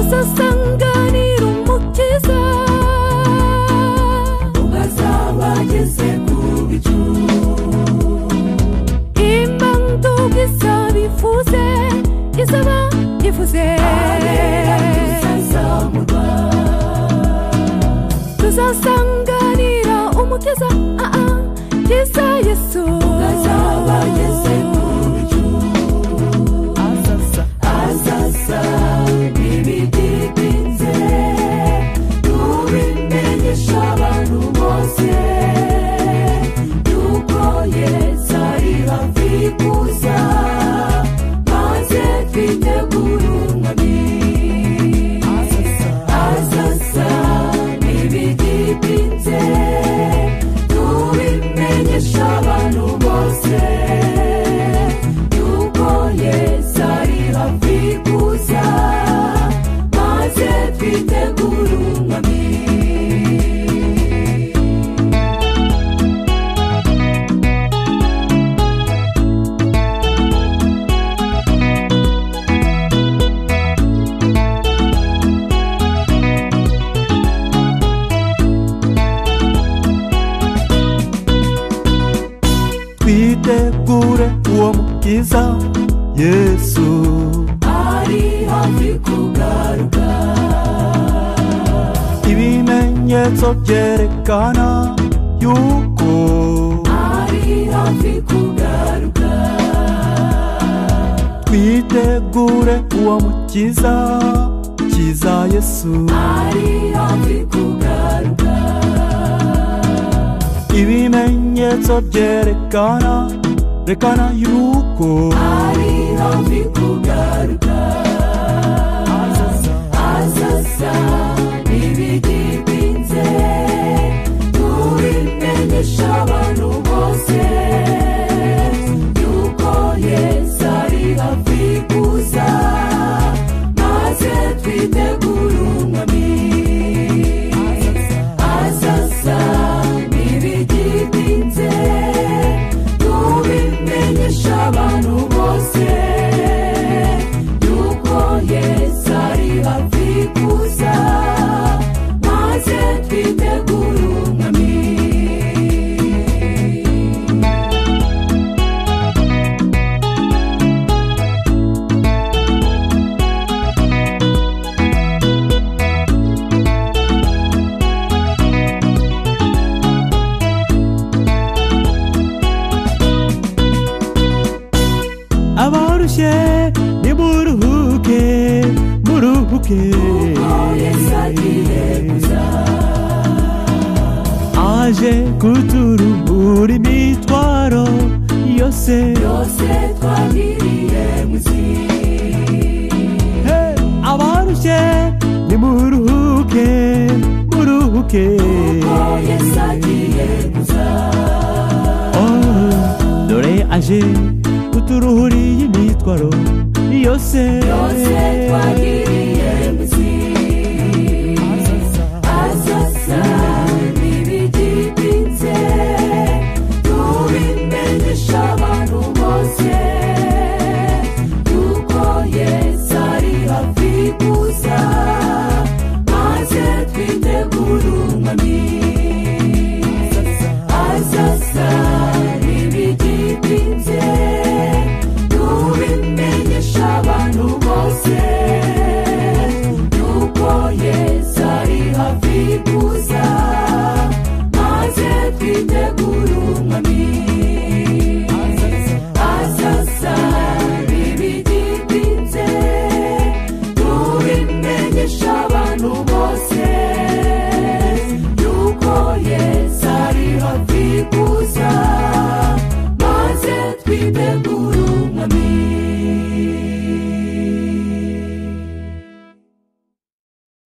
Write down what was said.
tuzasanganira umukiza ubwo azaba ageze ku bicu imbanduka izaba ivuze izaba ivuze tuzasanganira umukiza kiza Yesu azaba ageze ku bicu azasa n'ibidipinze tubimenyesha abantu bose yuko Yesu ari hafi kuza maze twitegure umwami azasa n'ibidipinze tubimenyesha abantu bose yuko Yesu ari hafi kuza maze twitegure umwami twitegure uwo mukiza Yesu ari hafi kugaruka ibimenyetso byerekana yuko ari hafi kugaruka twitegure uwo mukiza kiza Yesu ari hafi kugaruka ibimenyetso byerekana yuko ari hafi kugaruka azasa n'ibidipinze tubimenyesha abantu bose yuko Yesu ari hafi kuza maze twitegure umwami azasa n'ibidipinze tubimenyesha abantu bose yuko Yesu ari hafi kuza maze twitegure umwami abarushe nimuruhuke muruhuke Yesu agiye kuza aje kuturuhura imitwaro yose twagiriye muzi abarushe nimuruhuke muruhuke Yesu agiye kuza dore aje kuturuhura imitwaro yose twagiriye muzi azasa n'ibidipinze tubimenyesha abantu bose yuko Yesu ari hafi kuza maze twitegure umwami azasa n'ibidipinze tubimenyesha abantu bose yuko Yesu ari hafi kuza maze twitegure umwami azasa n'ibidipinze tubimenyesha abantu bose